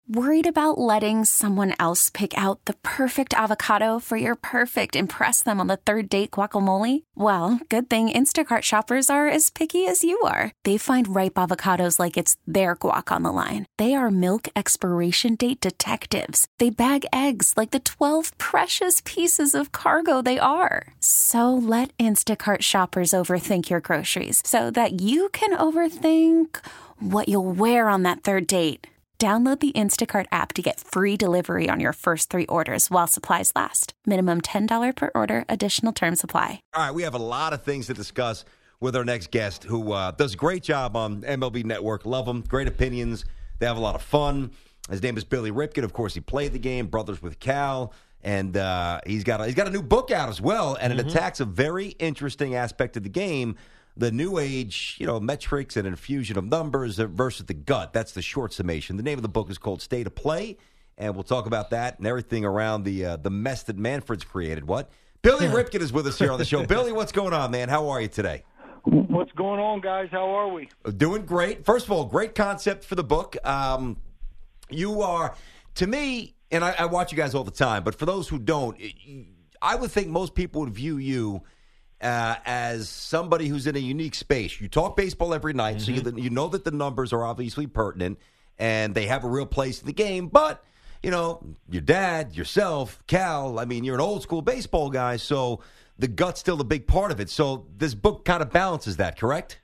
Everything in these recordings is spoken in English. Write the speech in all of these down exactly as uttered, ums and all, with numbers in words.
Worried about letting someone else pick out the perfect avocado for your perfect impress them on the third date guacamole? Well, good thing Instacart shoppers are as picky as you are. They find ripe avocados like it's their guac on the line. They are milk expiration date detectives. They bag eggs like the twelve precious pieces of cargo they are. So let Instacart shoppers overthink your groceries so that you can overthink what you'll wear on that third date. Download the Instacart app to get free delivery on your first three orders while supplies last. Minimum ten dollars per order. Additional terms apply. All right, we have a lot of things to discuss with our next guest who uh, does a great job on M L B Network. Love him. Great opinions. They have a lot of fun. His name is Billy Ripken. Of course, he played the game, Brothers with Cal. And uh, he's got a, he's got a new book out as well, and mm-hmm. it attacks a very interesting aspect of the game. The new age, you know, metrics and infusion of numbers versus the gut. That's the short summation. The name of the book is called State of Play, and we'll talk about that and everything around the uh, the mess that Manfred's created. What? Billy Ripken is with us here on the show. Billy, what's going on, man? How are you today? What's going on, guys? How are we? Doing great. First of all, great concept for the book. Um, you are, to me, and I, I watch you guys all the time, but for those who don't, I would think most people would view you Uh, as somebody who's in a unique space. You talk baseball every night, mm-hmm. so you, you know that the numbers are obviously pertinent, and they have a real place in the game. But, you know, your dad, yourself, Cal, I mean, you're an old-school baseball guy, so the gut's still a big part of it. So this book kind of balances that, correct?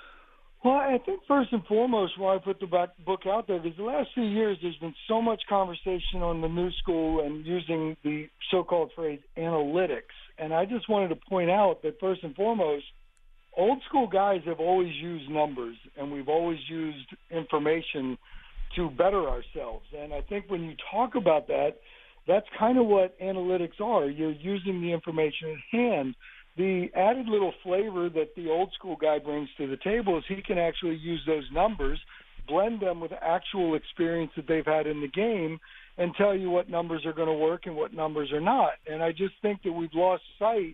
Well, I think first and foremost, why I put the book out there, because the last few years there's been so much conversation on the new school and using the so-called phrase analytics. And I just wanted to point out that first and foremost, old school guys have always used numbers, and we've always used information to better ourselves. And I think when you talk about that, that's kind of what analytics are. You're using the information at hand. The added little flavor that the old school guy brings to the table is he can actually use those numbers, blend them with actual experience that they've had in the game, and tell you what numbers are going to work and what numbers are not. And I just think that we've lost sight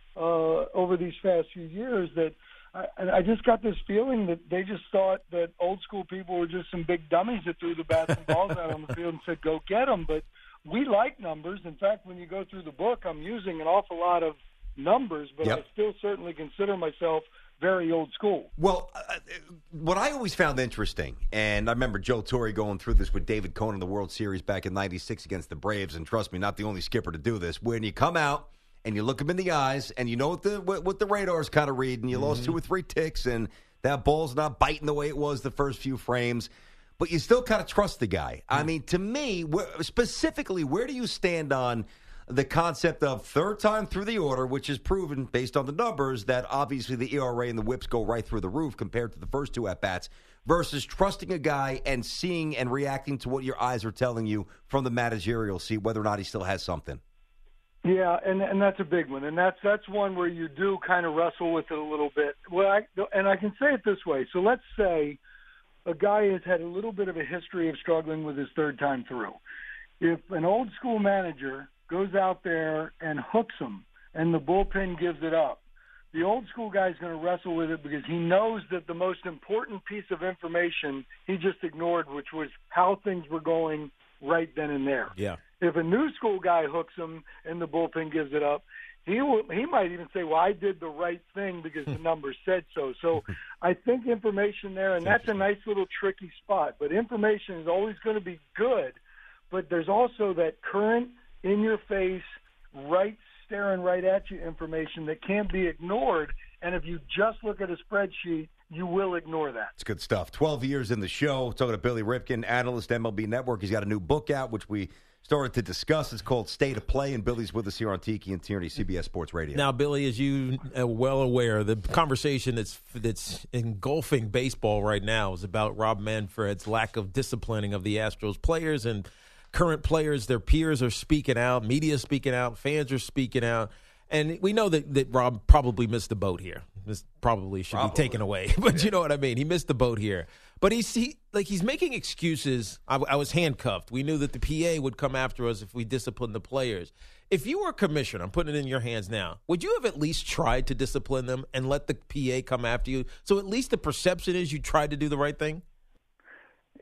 uh, over these past few years that I, I just got this feeling that they just thought that old school people were just some big dummies that threw the bats and balls out on the field and said, go get them. But we like numbers. In fact, when you go through the book, I'm using an awful lot of numbers, but yep. I still certainly consider myself very old school. Well, uh, what I always found interesting, and I remember Joe Torre going through this with David Cohn in the World Series back in ninety-six against the Braves, and trust me, not the only skipper to do this, when you come out and you look them in the eyes and you know what the what, what the radar's kind of reading, you mm-hmm. lost two or three ticks, and that ball's not biting the way it was the first few frames, but you still kind of trust the guy. Mm-hmm. I mean, to me, where, specifically, where do you stand on the concept of third time through the order, which is proven based on the numbers that obviously the E R A and the whips go right through the roof compared to the first two at-bats, versus trusting a guy and seeing and reacting to what your eyes are telling you from the managerial seat, whether or not he still has something? Yeah, and and that's a big one, and that's that's one where you do kind of wrestle with it a little bit. Well, I, and I can say it this way. So let's say a guy has had a little bit of a history of struggling with his third time through. If an old school manager goes out there and hooks him, and the bullpen gives it up, the old school guy's going to wrestle with it because he knows that the most important piece of information he just ignored, which was how things were going right then and there. Yeah. If a new school guy hooks him and the bullpen gives it up, he will, he might even say, well, I did the right thing because the numbers said so. So I think information there, and that's a nice little tricky spot. But information is always going to be good, but there's also that current, in-your-face, right, staring right at you information that can't be ignored. And if you just look at a spreadsheet, you will ignore that. It's good stuff. twelve years in the show. Talking to Billy Ripken, analyst, M L B Network. He's got a new book out, which we started to discuss. It's called State of Play, and Billy's with us here on Tiki and Tierney, C B S Sports Radio. Now, Billy, as you are well aware, the conversation that's that's engulfing baseball right now is about Rob Manfred's lack of disciplining of the Astros players and current players. Their peers are speaking out, media speaking out, fans are speaking out. And we know that, that Rob probably missed the boat here. This probably should probably. be taken away, but yeah. You know what I mean? He missed the boat here. But he's he, like he's making excuses. I, I was handcuffed. We knew that the P A would come after us if we disciplined the players. If you were a commissioner, I'm putting it in your hands now, would you have at least tried to discipline them and let the P A come after you? So at least the perception is you tried to do the right thing?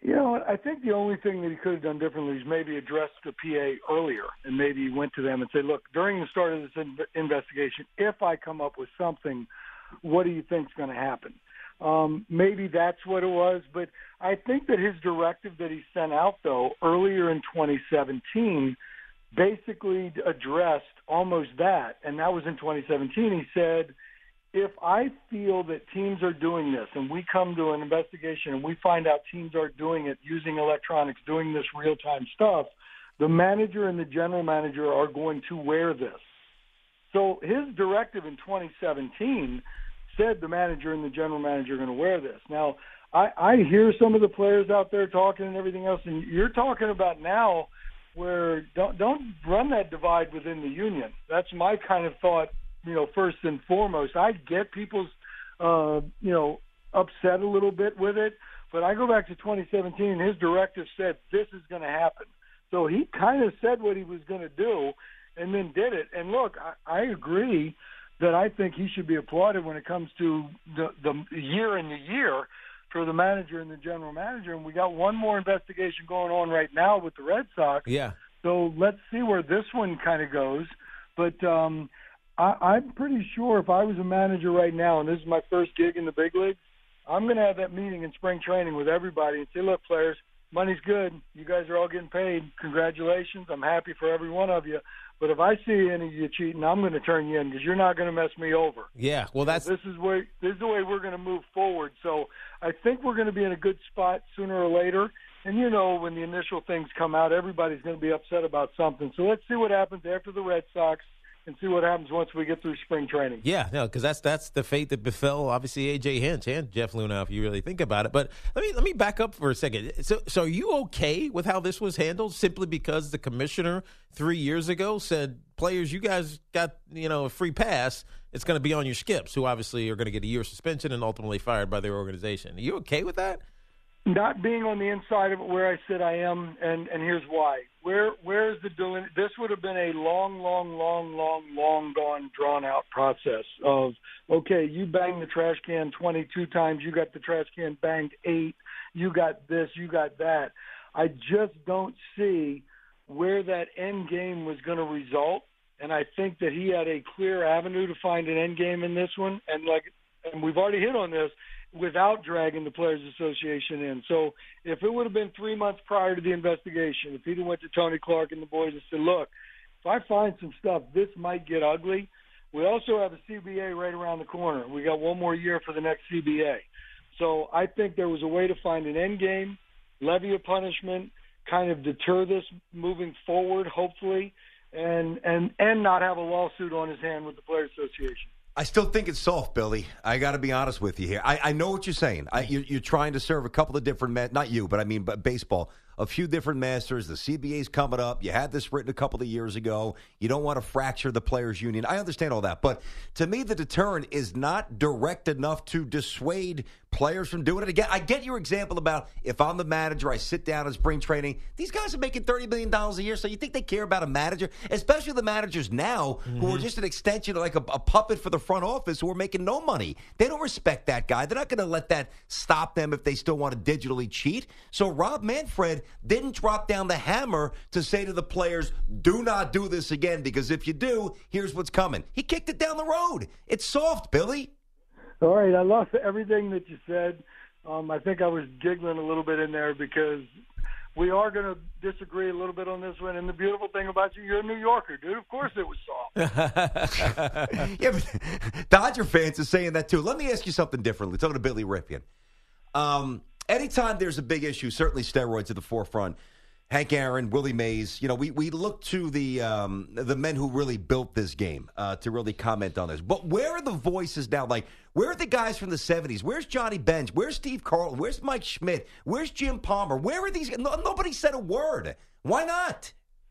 You know, I think the only thing that he could have done differently is maybe address the P A earlier and maybe went to them and said, look, during the start of this in- investigation, if I come up with something, what do you think is going to happen? Um, maybe that's what it was. But I think that his directive that he sent out, though, earlier in twenty seventeen basically addressed almost that. And that was in twenty seventeen. He said, if I feel that teams are doing this and we come to an investigation and we find out teams are doing it using electronics, doing this real-time stuff, the manager and the general manager are going to wear this. So his directive in twenty seventeen said the manager and the general manager are going to wear this. Now, I, I hear some of the players out there talking and everything else, and you're talking about now where don't, don't run that divide within the union. That's my kind of thought. You know, first and foremost, I get people's, uh, you know, upset a little bit with it, but I go back to twenty seventeen, his directive said this is going to happen. So he kind of said what he was going to do and then did it. And look, I, I agree that I think he should be applauded when it comes to the, the year and the year for the manager and the general manager. And we got one more investigation going on right now with the Red Sox. Yeah. So let's see where this one kind of goes. But, um, I, I'm pretty sure if I was a manager right now, and this is my first gig in the big leagues, I'm going to have that meeting in spring training with everybody and say, look, players, money's good. You guys are all getting paid. Congratulations. I'm happy for every one of you. But if I see any of you cheating, I'm going to turn you in because you're not going to mess me over. Yeah, well, that's this is where this is the way we're going to move forward. So I think we're going to be in a good spot sooner or later. And, you know, when the initial things come out, everybody's going to be upset about something. So let's see what happens after the Red Sox and see what happens once we get through spring training. Yeah, no, because that's that's the fate that befell obviously A J Hinch and Jeff Luna, if you really think about it. But let me let me back up for a second. So, so are you okay with how this was handled? Simply because the commissioner three years ago said, "Players, you guys got you know a free pass. It's going to be on your skips, who obviously are going to get a year suspension and ultimately fired by their organization." Are you okay with that? Not being on the inside of it where I said I am, and, and here's why. Where where is the doing? This would have been a long, long, long, long, long gone, drawn out process of, okay, you banged the trash can twenty-two times, you got the trash can banged eight, you got this, you got that. I just don't see where that end game was going to result, and I think that he had a clear avenue to find an end game in this one, and like, and we've already hit on this, without dragging the Players Association in. So if it would have been three months prior to the investigation, if he'd have went to Tony Clark and the boys and said, look, if I find some stuff, this might get ugly. We also have a C B A right around the corner. We got one more year for the next C B A. So I think there was a way to find an end game, levy a punishment, kind of deter this moving forward, hopefully, and, and, and not have a lawsuit on his hand with the Players Association. I still think it's soft, Billy. I got to be honest with you here. I, I know what you're saying. I, you're, you're trying to serve a couple of different ma- – not you, but I mean but baseball – a few different masters. The C B A's coming up. You had this written a couple of years ago. You don't want to fracture the players' union. I understand all that. But to me, the deterrent is not direct enough to dissuade players from doing it again. I get your example about if I'm the manager, I sit down in spring training. These guys are making thirty million dollars a year, so you think they care about a manager? Especially the managers now mm-hmm. who are just an extension, like a, a puppet for the front office who are making no money. They don't respect that guy. They're not going to let that stop them if they still want to digitally cheat. So Rob Manfred didn't drop down the hammer to say to the players, do not do this again, because if you do, here's what's coming. He kicked it down the road. It's soft, Billy. All right, I lost everything that you said. Um, I think I was giggling a little bit in there because we are going to disagree a little bit on this one. And the beautiful thing about you, you're a New Yorker, dude. Of course it was soft. Yeah, but Dodger fans are saying that too. Let me ask you something differently. Talking to Billy Ripken. Um, anytime there's a big issue, certainly steroids at the forefront. Hank Aaron, Willie Mays, you know, we, we look to the um, the men who really built this game uh, to really comment on this. But where are the voices now? Like, where are the guys from the seventies? Where's Johnny Bench? Where's Steve Carlton? Where's Mike Schmidt? Where's Jim Palmer? Where are these? No, nobody said a word. Why not?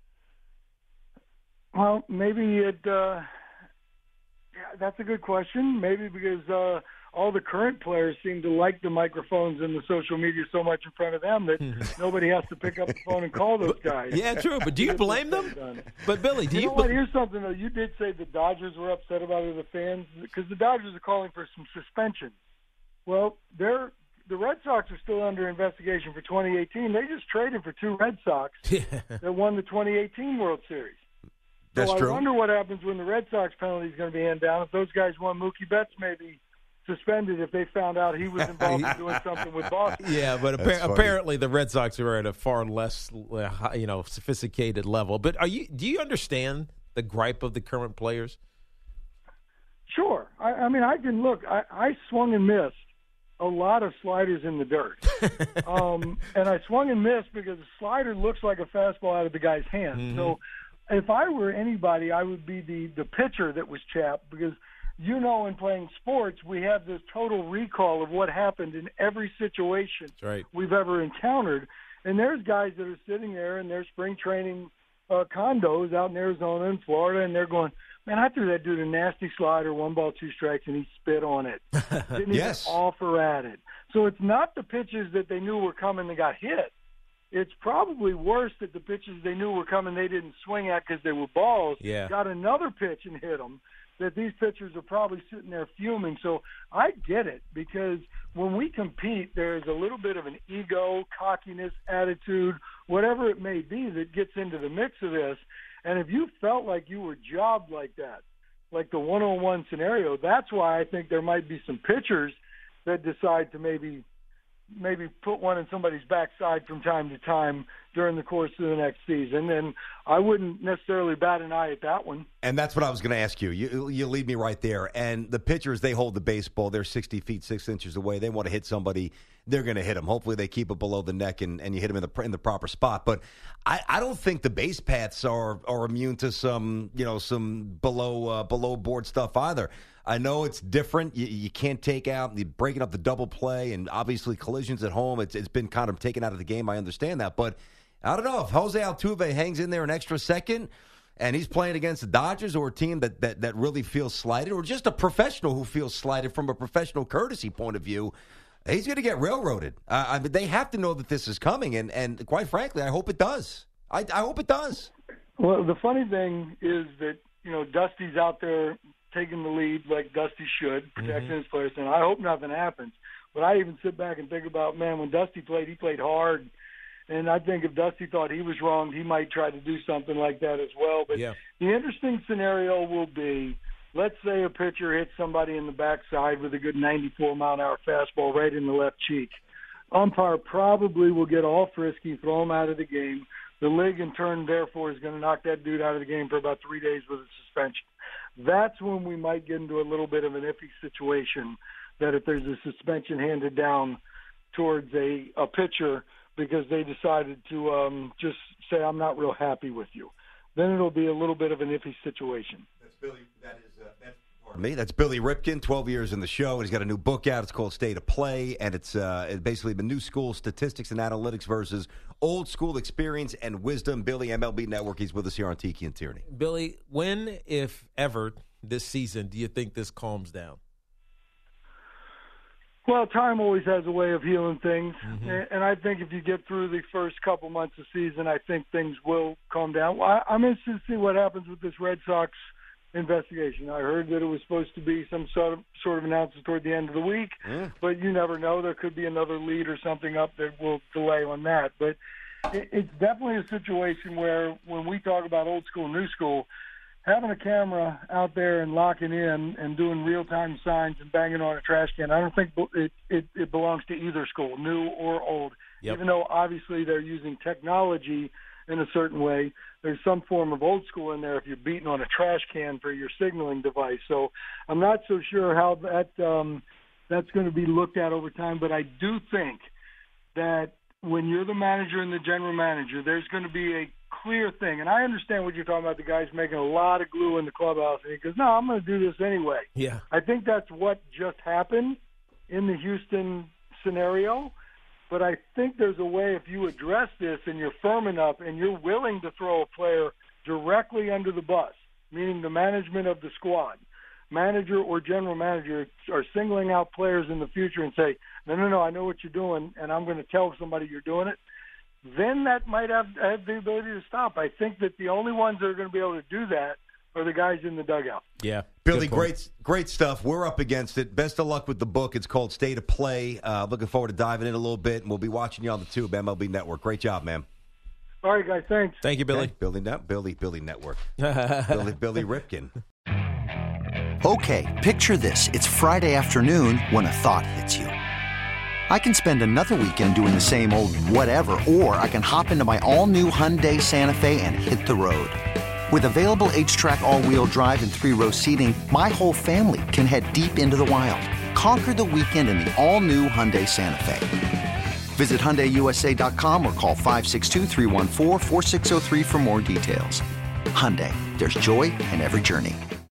Well, maybe it. Uh, yeah, that's a good question. Maybe because uh, all the current players seem to like the microphones and the social media so much in front of them that nobody has to pick up the phone and call those guys. Yeah, true. But do you blame them? But, Billy, do you you... know what? Here's something, though. You did say the Dodgers were upset about it, the fans, because the Dodgers are calling for some suspension. Well, they're the Red Sox are still under investigation for twenty eighteen. They just traded for two Red Sox that won the twenty eighteen World Series. That's so true. I wonder what happens when the Red Sox penalty is going to be handed down. If those guys won, Mookie Betts may be suspended if they found out he was involved in doing something with Boston. Yeah, but appa- apparently the Red Sox are at a far less, uh, you know, sophisticated level. But are you? Do you understand the gripe of the current players? Sure. I, I mean, I can look. I, I swung and missed a lot of sliders in the dirt. um, and I swung and missed because a slider looks like a fastball out of the guy's hand. Mm-hmm. So if I were anybody, I would be the, the pitcher that was chapped because, you know, in playing sports, we have this total recall of what happened in every situation right. we've ever encountered. And there's guys that are sitting there in their spring training uh, condos out in Arizona and Florida, and they're going, man, I threw that dude a nasty slider, one ball, two strikes, and he spit on it. Didn't yes. even offer at it. So it's not the pitches that they knew were coming that got hit. It's probably worse that the pitches they knew were coming they didn't swing at because they were balls, yeah. got another pitch and hit them, that these pitchers are probably sitting there fuming. So I get it, because when we compete, there's a little bit of an ego, cockiness, attitude, whatever it may be that gets into the mix of this. And if you felt like you were jobbed like that, like the one-on-one scenario, that's why I think there might be some pitchers that decide to maybe maybe put one in somebody's backside from time to time during the course of the next season. And I wouldn't necessarily bat an eye at that one. And that's what I was going to ask you. You you lead me right there. And the pitchers, they hold the baseball. They're sixty feet, six inches away. They want to hit somebody. They're going to hit them. Hopefully they keep it below the neck and, and you hit them in the in the proper spot. But I, I don't think the base paths are are immune to some, you know, some below uh, below board stuff either. I know it's different. You, you can't take out, you're breaking up the double play, and obviously collisions at home. It's It's been kind of taken out of the game. I understand that. But I don't know. If Jose Altuve hangs in there an extra second and he's playing against the Dodgers or a team that, that, that really feels slighted, or just a professional who feels slighted from a professional courtesy point of view, he's going to get railroaded. Uh, I mean, they have to know that this is coming, and, and quite frankly, I hope it does. I, I hope it does. Well, the funny thing is that, you know, Dusty's out there taking the lead like Dusty should, protecting mm-hmm. his players, and I hope nothing happens. But I even sit back and think about, man, when Dusty played, he played hard. And I think if Dusty thought he was wrong, he might try to do something like that as well. But yeah. the interesting scenario will be, let's say a pitcher hits somebody in the backside with a good ninety-four mile an hour fastball right in the left cheek. Umpire probably will get all frisky, throw him out of the game. The league, in turn, therefore, is going to knock that dude out of the game for about three days with a suspension. That's when we might get into a little bit of an iffy situation, that if there's a suspension handed down towards a, a pitcher because they decided to um, just say, I'm not real happy with you, then it'll be a little bit of an iffy situation. That's Billy. That is uh, that's part of me. That's Billy Ripken, twelve years in the show, and he's got a new book out. It's called State of Play, and it's uh, it's basically the new school statistics and analytics versus old school experience and wisdom. Billy, M L B Network. He's with us here on Tiki and Tierney. Billy, when, if ever, this season, do you think this calms down? Well, time always has a way of healing things, mm-hmm. and I think if you get through the first couple months of the season, I think things will calm down. Well, I'm interested to see what happens with this Red Sox investigation. I heard that it was supposed to be some sort of sort of announcement toward the end of the week, mm. but you never know. There could be another lead or something up that will delay on that. But it, it's definitely a situation where when we talk about old school, new school, having a camera out there and locking in and doing real-time signs and banging on a trash can, I don't think it, it, it belongs to either school, new or old. Yep. Even though obviously they're using technology in a certain way, there's some form of old school in there if you're beating on a trash can for your signaling device. So I'm not so sure how that um, that's going to be looked at over time, but I do think that when you're the manager and the general manager, there's going to be a clear thing. And I understand what you're talking about, the guys making a lot of glue in the clubhouse. And he goes, no, I'm going to do this anyway. Yeah. I think that's what just happened in the Houston scenario. But I think there's a way, if you address this and you're firm enough and you're willing to throw a player directly under the bus, meaning the management of the squad, manager or general manager are singling out players in the future and say, no, no, no, I know what you're doing, and I'm going to tell somebody you're doing it, then that might have, have the ability to stop. I think that the only ones that are going to be able to do that or the guys in the dugout. Yeah. Billy, great great stuff. We're up against it. Best of luck with the book. It's called State of Play. Uh, looking forward to diving in a little bit, and we'll be watching you on the Tube M L B Network. Great job, man. All right, guys. Thanks. Thank you, Billy. Okay. Billy, Net- Billy, Billy Network. Billy, Billy Ripken. Okay, picture this. It's Friday afternoon when a thought hits you. I can spend another weekend doing the same old whatever, or I can hop into my all-new Hyundai Santa Fe and hit the road. With available H-Track all-wheel drive and three-row seating, my whole family can head deep into the wild. Conquer the weekend in the all-new Hyundai Santa Fe. Visit Hyundai U S A dot com or call five six two, three one four, four six zero three for more details. Hyundai, there's joy in every journey.